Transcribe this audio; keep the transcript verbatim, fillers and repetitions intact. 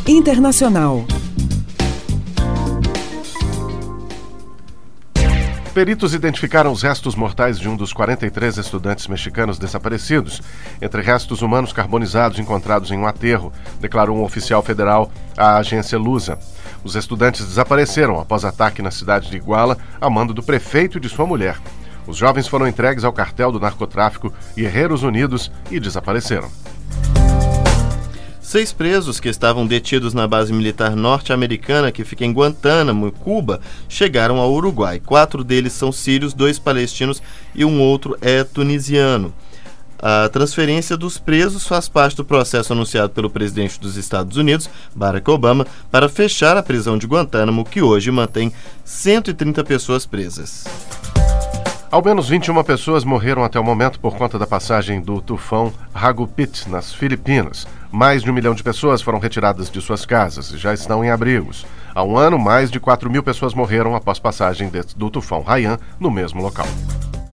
Internacional. Peritos identificaram os restos mortais de um dos quarenta e três estudantes mexicanos desaparecidos, entre restos humanos carbonizados encontrados em um aterro, declarou um oficial federal à agência Lusa. Os estudantes desapareceram após ataque na cidade de Iguala, a mando do prefeito e de sua mulher. Os jovens foram entregues ao cartel do narcotráfico Guerreiros Unidos e desapareceram. Seis presos que estavam detidos na base militar norte-americana que fica em Guantánamo, Cuba, chegaram ao Uruguai. Quatro deles são sírios, dois palestinos e um outro é tunisiano. A transferência dos presos faz parte do processo anunciado pelo presidente dos Estados Unidos, Barack Obama, para fechar a prisão de Guantánamo, que hoje mantém cento e trinta pessoas presas. Ao menos vinte e uma pessoas morreram até o momento por conta da passagem do tufão Hagupit nas Filipinas. Mais de um milhão de pessoas foram retiradas de suas casas e já estão em abrigos. Há um ano, mais de quatro mil pessoas morreram após passagem do tufão Haiyan no mesmo local.